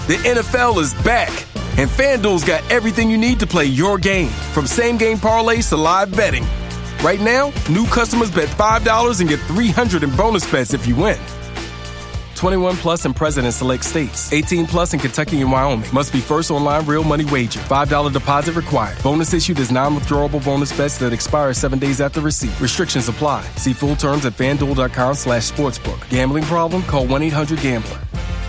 The NFL is back, and FanDuel's got everything you need to play your game, from same-game parlays to live betting. Right now, new customers bet $5 and get $300 in bonus bets if you win. 21 plus in present and select states. 18 plus in Kentucky and Wyoming. Must be first online real money wager. $5 deposit required. Bonus issued as non-withdrawable bonus bets that expire 7 days after receipt. Restrictions apply. See full terms at FanDuel.com/sportsbook. Gambling problem? Call 1-800-GAMBLER.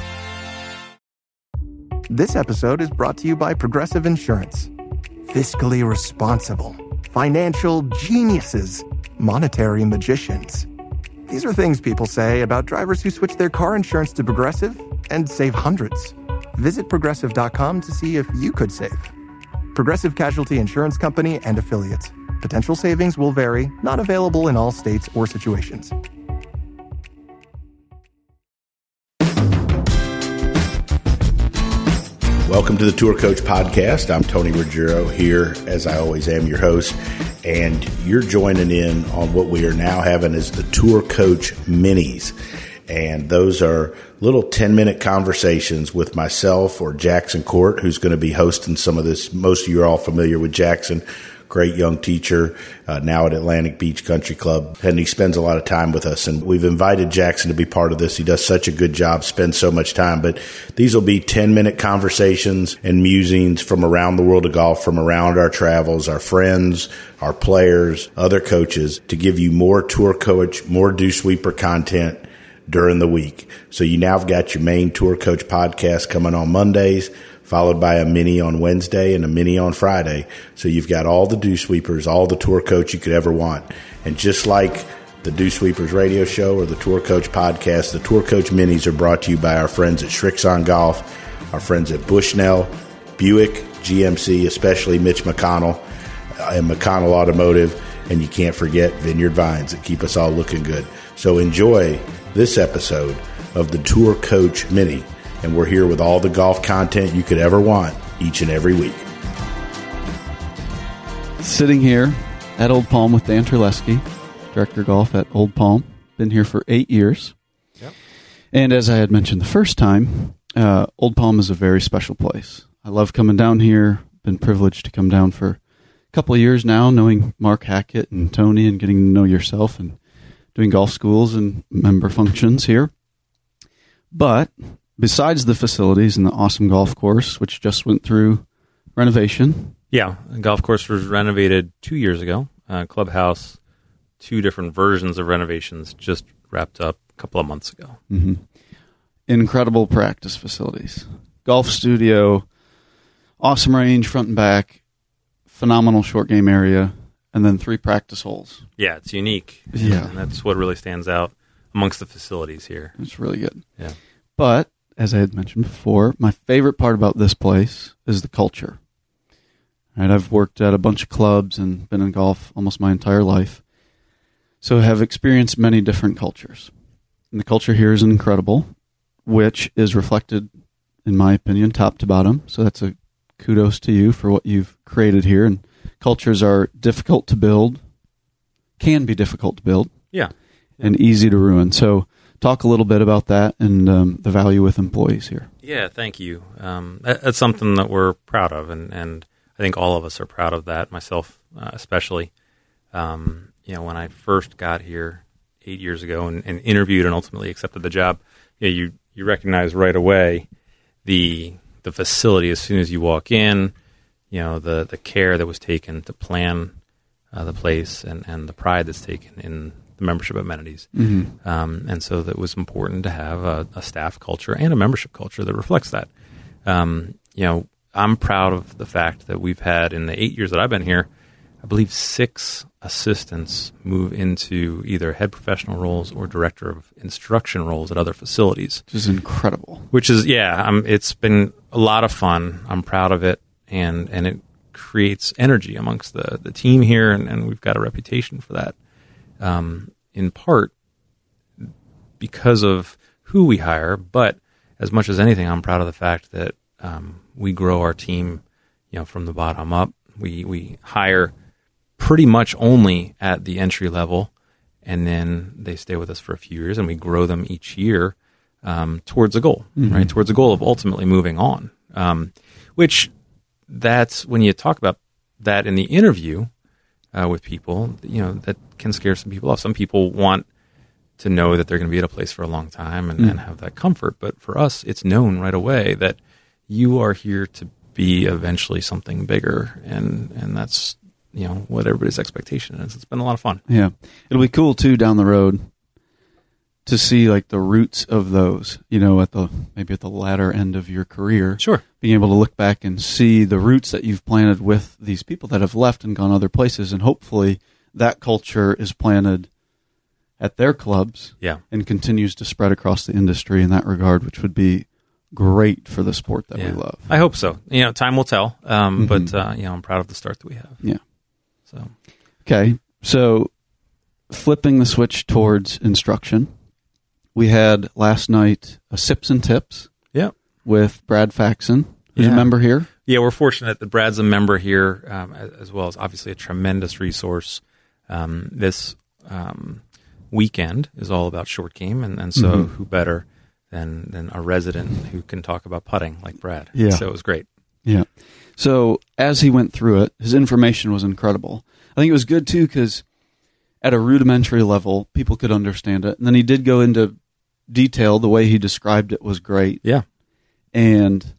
This episode is brought to you by Progressive Insurance. Fiscally responsible. Financial geniuses. Monetary magicians. These are things people say about drivers who switch their car insurance to Progressive and save hundreds. Visit Progressive.com to see if you could save. Progressive Casualty Insurance Company and Affiliates. Potential savings will vary, not available in all states or situations. Welcome to the Tour Coach Podcast. I'm Tony Ruggiero here, as I always am, your host, and you're joining in on what we are now having as the Tour Coach Minis. And those are little 10-minute conversations with myself or Jackson Court, who's going to be hosting some of this. Most of you are all familiar with Jackson. Great young teacher, now at Atlantic Beach Country Club, and he spends a lot of time with us. And we've invited Jackson to be part of this. He does such a good job, spends so much time. But these will be 10-minute conversations and musings from around the world of golf, from around our travels, our friends, our players, other coaches, to give you more Tour Coach, more Dew Sweeper content during the week. So you now have got your main Tour Coach podcast coming on Mondays, followed by a mini on Wednesday and a mini on Friday. So you've got all the Dew Sweepers, all the Tour Coach you could ever want. And just like the Dew Sweepers radio show or the Tour Coach podcast, the Tour Coach minis are brought to you by our friends at Srixon Golf, our friends at Bushnell, Buick, GMC, especially Mitch McConnell and McConnell Automotive. And you can't forget Vineyard Vines that keep us all looking good. So enjoy this episode of the Tour Coach Mini. And we're here with all the golf content you could ever want each and every week. Sitting here at Old Palm with Dan Terleski, Director of Golf at Old Palm. Been here for 8 years. Yep. And as I had mentioned the first time, Old Palm is a very special place. I love coming down here. Been privileged to come down for a couple of years now, knowing Mark Hackett and Tony and getting to know yourself and doing golf schools and member functions here. But besides the facilities and the awesome golf course, which just went through renovation. Yeah, the golf course was renovated 2 years ago. Clubhouse, 2 different versions of renovations just wrapped up a couple of months ago. Mm-hmm. Incredible practice facilities. Golf studio, awesome range front and back, phenomenal short game area, and then 3 practice holes. Yeah, it's unique. Yeah. And that's what really stands out amongst the facilities here. It's really good. Yeah. But as I had mentioned before, my favorite part about this place is the culture. Right, I've worked at a bunch of clubs and been in golf almost my entire life, so I have experienced many different cultures. And the culture here is incredible, which is reflected, in my opinion, top to bottom. So that's a kudos to you for what you've created here. And cultures are difficult to build, can be difficult to build, and easy to ruin. So talk a little bit about that and the value with employees here. Yeah, thank you. That's something that we're proud of, and I think all of us are proud of that, myself especially. When I first got here 8 years ago and interviewed and ultimately accepted the job, you recognize right away the facility as soon as you walk in, the care that was taken to plan the place and the pride that's taken in the membership amenities. Mm-hmm. And so that was important to have a staff culture and a membership culture that reflects that. I'm proud of the fact that we've had, in the 8 years that I've been here, I believe 6 assistants move into either head professional roles or director of instruction roles at other facilities. Which is incredible. It's been a lot of fun. I'm proud of it, and it creates energy amongst the team here, and we've got a reputation for that. In part because of who we hire, but as much as anything, I'm proud of the fact that we grow our team, from the bottom up. We hire pretty much only at the entry level, and then they stay with us for a few years, and we grow them each year towards a goal, right? Towards a goal of ultimately moving on. Which that's when you talk about that in the interview with people, that can scare some people off. Some people want to know that they're going to be at a place for a long time and have that comfort. But for us, it's known right away that you are here to be eventually something bigger, and that's what everybody's expectation is. It's been a lot of fun. Yeah, it'll be cool too down the road to see like the roots of those, maybe at the latter end of your career. Sure. Being able to look back and see the roots that you've planted with these people that have left and gone other places, and hopefully that culture is planted at their clubs and continues to spread across the industry in that regard, which would be great for the sport that we love. I hope so. Time will tell, but I'm proud of the start that we have. Yeah. So. Okay, so flipping the switch towards instruction, we had last night a Sips and Tips with Brad Faxon, who's a member here. Yeah, we're fortunate that Brad's a member here, as well as obviously a tremendous resource. This weekend is all about short game, and so who better than a resident who can talk about putting like Brad. Yeah. So it was great. Yeah. So as he went through it, his information was incredible. I think it was good, too, because at a rudimentary level, people could understand it. And then he did go into detail. The way he described it was great. Yeah. And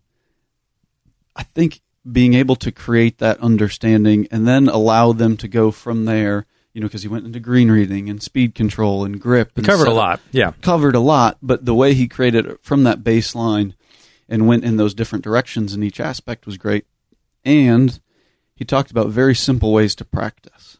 I think being able to create that understanding and then allow them to go from there, because he went into green reading and speed control and grip. And covered a lot. Yeah. Covered a lot. But the way he created it from that baseline and went in those different directions in each aspect was great. And he talked about very simple ways to practice,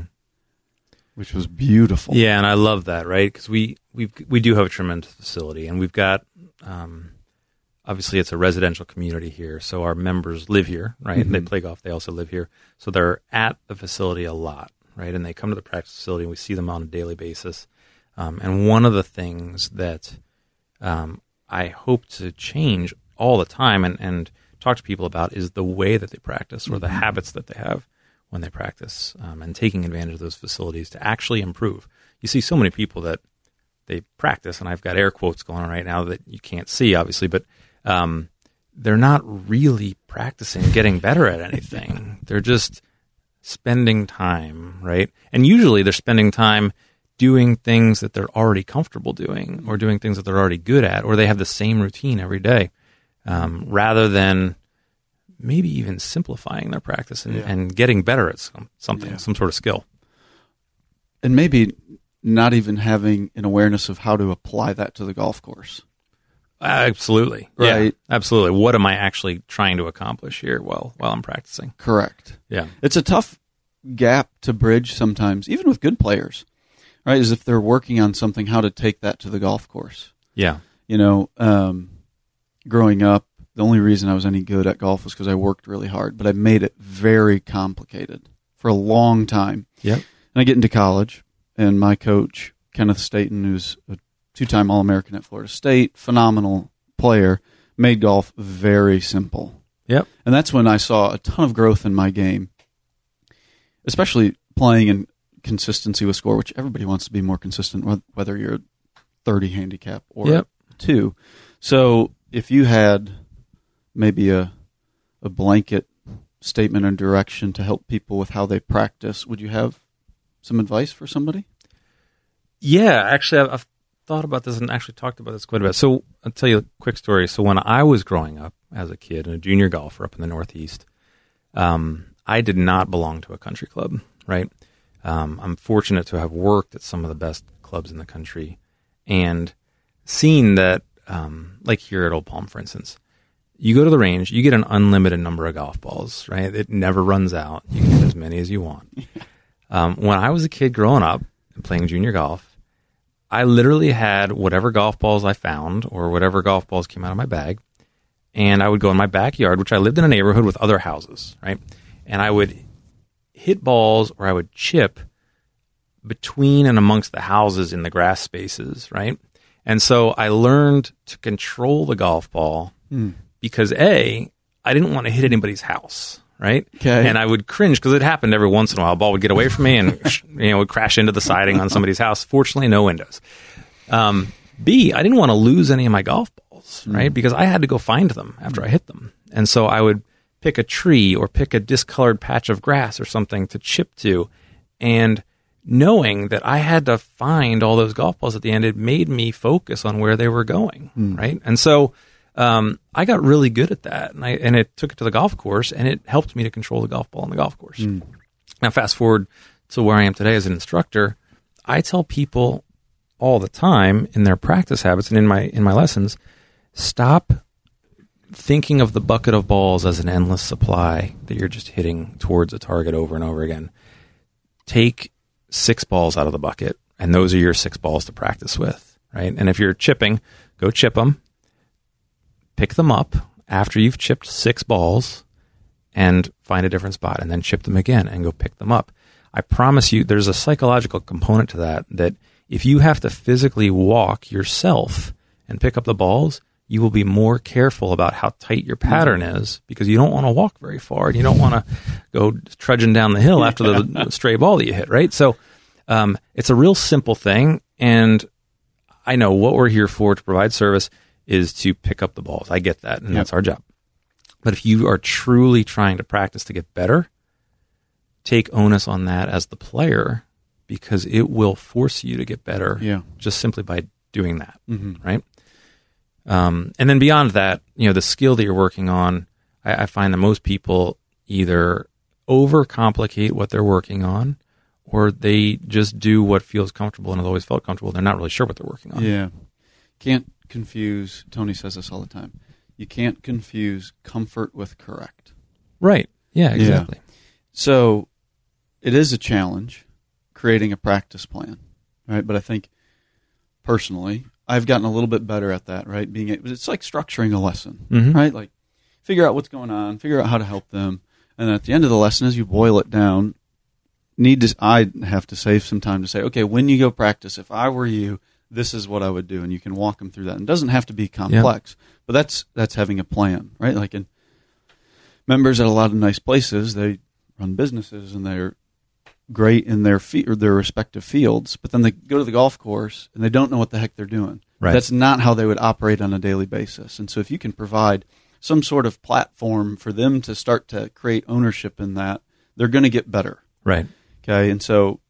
which was beautiful. Yeah, and I love that, right? Because we do have a tremendous facility, and we've got obviously it's a residential community here, so our members live here, right? They play golf, they also live here, so they're at the facility a lot, right? And they come to the practice facility, and we see them on a daily basis. And one of the things that I hope to change all the time and talk to people about is the way that they practice or the habits that they have when they practice, and taking advantage of those facilities to actually improve. You see so many people that they practice, and I've got air quotes going on right now that you can't see, obviously, but they're not really practicing getting better at anything. They're just spending time, right? And usually they're spending time doing things that they're already comfortable doing or doing things that they're already good at, or they have the same routine every day, rather than maybe even simplifying their practice and getting better at something, some sort of skill. And maybe not even having an awareness of how to apply that to the golf course. Absolutely. Right. Yeah, absolutely. What am I actually trying to accomplish here while I'm practicing? Correct. Yeah. It's a tough gap to bridge sometimes, even with good players, right? As if they're working on something, how to take that to the golf course. Yeah. Growing up, the only reason I was any good at golf was because I worked really hard, but I made it very complicated for a long time. Yep. And I get into college, and my coach, Kenneth Staten, who's a two-time All-American at Florida State, phenomenal player, made golf very simple. Yep. And that's when I saw a ton of growth in my game, especially playing in consistency with score, which everybody wants to be more consistent, whether you're 30 handicap or 2. So if you had maybe a blanket statement or direction to help people with how they practice, would you have some advice for somebody? Yeah, actually, I've thought about this and actually talked about this quite a bit. So I'll tell you a quick story. So when I was growing up as a kid and a junior golfer up in the Northeast, I did not belong to a country club, right? I'm fortunate to have worked at some of the best clubs in the country and seen that, like here at Old Palm, for instance, you go to the range, you get an unlimited number of golf balls, right? It never runs out. You can get as many as you want. When I was a kid growing up and playing junior golf, I literally had whatever golf balls I found or whatever golf balls came out of my bag, and I would go in my backyard, which I lived in a neighborhood with other houses, right? And I would hit balls or I would chip between and amongst the houses in the grass spaces, right? And so I learned to control the golf ball because I didn't want to hit anybody's house, right? Okay. And I would cringe because it happened every once in a while. A ball would get away from me and would crash into the siding on somebody's house. Fortunately, no windows. B, I didn't want to lose any of my golf balls, right? Because I had to go find them after I hit them. And so I would pick a tree or pick a discolored patch of grass or something to chip to. And knowing that I had to find all those golf balls at the end, it made me focus on where they were going, right? And so I got really good at that. And it took it to the golf course, and it helped me to control the golf ball on the golf course. Now, fast forward to where I am today as an instructor, I tell people all the time in their practice habits and in my lessons, stop thinking of the bucket of balls as an endless supply that you're just hitting towards a target over and over again. Take 6 balls out of the bucket, and those are your 6 balls to practice with, right? And if you're chipping, go chip them, pick them up after you've chipped 6 balls, and find a different spot, and then chip them again and go pick them up. I promise you there's a psychological component to that if you have to physically walk yourself and pick up the balls, you will be more careful about how tight your pattern is, because you don't want to walk very far and you don't want to go trudging down the hill after the stray ball that you hit, right? So it's a real simple thing, and I know what we're here for, to provide service, is to pick up the balls. I get that, and that's our job. But if you are truly trying to practice to get better, take onus on that as the player, because it will force you to get better just simply by doing that, right? And then beyond that, the skill that you're working on, I find that most people either overcomplicate what they're working on, or they just do what feels comfortable and has always felt comfortable. They're not really sure what they're working on. Yeah. Can't confuse, Tony says this all the time, you can't confuse comfort with correct. Right. Yeah, exactly. Yeah. So it is a challenge creating a practice plan, right? But I think personally, I've gotten a little bit better at that, right? It's like structuring a lesson, right? Like figure out what's going on, figure out how to help them, and then at the end of the lesson, as you boil it down, I have to save some time to say, okay, when you go practice, if I were you, this is what I would do, and you can walk them through that. And it doesn't have to be complex, but that's having a plan, right? Like in members at a lot of nice places, they run businesses and they're great in their respective fields, but then they go to the golf course and they don't know what the heck they're doing. Right. That's not how they would operate on a daily basis. And so if you can provide some sort of platform for them to start to create ownership in that, they're going to get better. Right. Okay. And so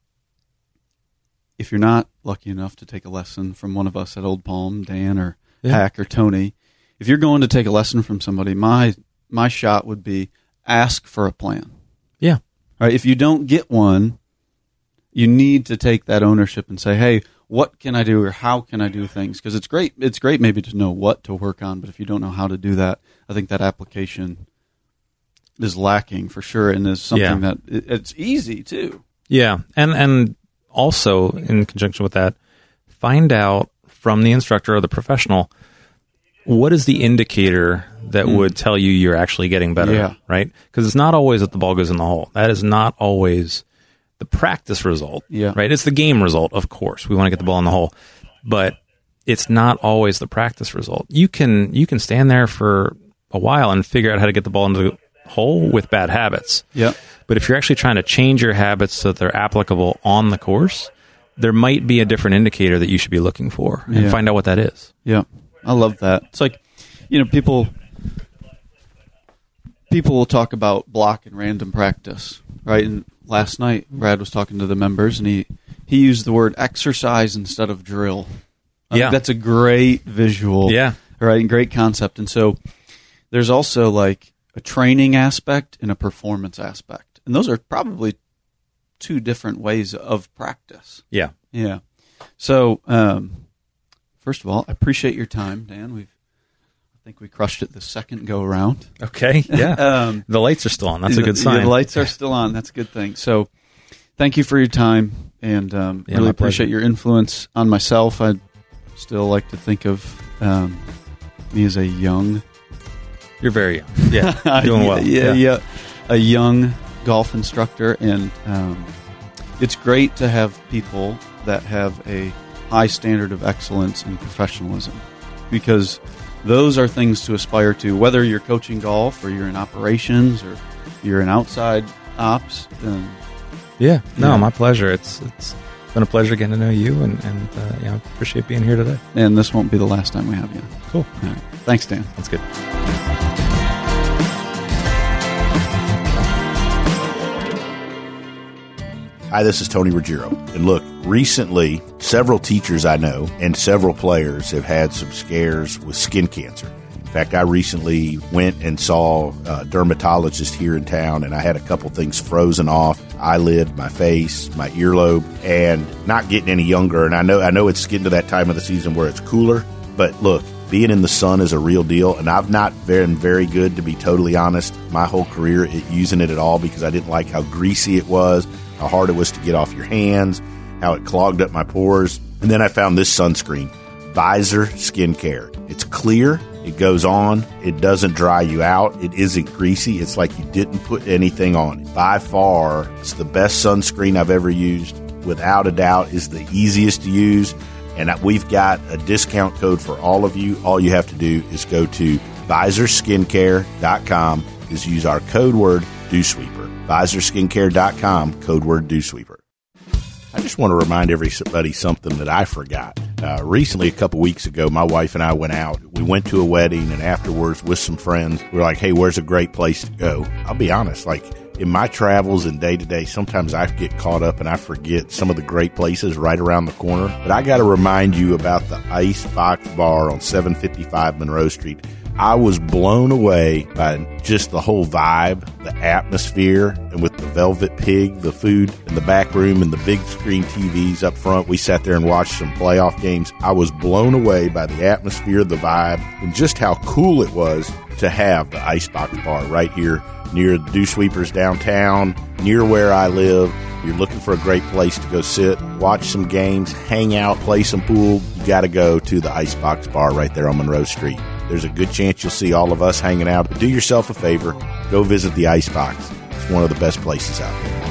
if you're not lucky enough to take a lesson from one of us at Old Palm, Dan or Hack or Tony, if you're going to take a lesson from somebody, my shot would be ask for a plan. Yeah. All right, if you don't get one, you need to take that ownership and say, hey, what can I do, or how can I do things? Because it's great maybe to know what to work on, but if you don't know how to do that, I think that application is lacking for sure, and is something that it's easy too. Yeah, and also in conjunction with that, find out from the instructor or the professional, what is the indicator that would tell you you're actually getting better, right? Because it's not always that the ball goes in the hole. That is not always the practice result, right? It's the game result, of course. We want to get the ball in the hole. But it's not always the practice result. You can stand there for a while and figure out how to get the ball into the hole with bad habits. Yeah. But if you're actually trying to change your habits so that they're applicable on the course, there might be a different indicator that you should be looking for, and find out what that is. Yeah. I love that. It's like, people will talk about block and random practice, right? And last night, Brad was talking to the members, and he used the word exercise instead of drill. I think that's a great visual, right? And great concept. And so there's also like a training aspect and a performance aspect. And those are probably two different ways of practice. Yeah. Yeah. So, first of all, I appreciate your time, Dan. I think we crushed it the second go around. Okay, yeah. The lights are still on. That's a good sign. The lights are still on. That's a good thing. So thank you for your time, and really appreciate your influence on myself. I'd still like to think of me as a young... You're very young. Yeah, doing well. Yeah. A young golf instructor, and it's great to have people that have a high standard of excellence and professionalism, because those are things to aspire to, whether you're coaching golf or you're in operations or you're in outside ops. My pleasure. It's It's been a pleasure getting to know you, and appreciate being here today. And this won't be the last time we have you. Cool. All right. Thanks, Dan. That's good. Hi, this is Tony Ruggiero. And look, recently, several teachers I know and several players have had some scares with skin cancer. In fact, I recently went and saw a dermatologist here in town, and I had a couple things frozen off, eyelid, my face, my earlobe, and not getting any younger. And I know it's getting to that time of the season where it's cooler, but look, being in the sun is a real deal, and I've not been very good, to be totally honest, my whole career at using it at all, because I didn't like how greasy it was, how hard it was to get off your hands, how it clogged up my pores. And then I found this sunscreen, Visor Skincare. It's clear, it goes on, it doesn't dry you out, it isn't greasy, it's like you didn't put anything on it. By far, it's the best sunscreen I've ever used. Without a doubt, is the easiest to use. And we've got a discount code for all of you. All you have to do is go to visorskincare.com, is use our code word DewSweeper. visorskincare.com, code word DewSweeper. I just want to remind everybody something that I forgot. Recently, a couple weeks ago, my wife and I went out. We went to a wedding, and afterwards with some friends, we were like, hey, where's a great place to go? I'll be honest, in my travels and day-to-day, sometimes I get caught up and I forget some of the great places right around the corner. But I got to remind you about the Icebox Bar on 755 Monroe Street. I was blown away by just the whole vibe, the atmosphere, and with the Velvet Pig, the food in the back room, and the big screen TVs up front. We sat there and watched some playoff games. I was blown away by the atmosphere, the vibe, and just how cool it was to have the Icebox Bar right here near the Dew Sweepers downtown, near where I live. You're looking for a great place to go sit, watch some games, hang out, play some pool. You got to go to the Icebox Bar right there on Monroe Street. There's a good chance you'll see all of us hanging out. But do yourself a favor, go visit the Icebox. It's one of the best places out there.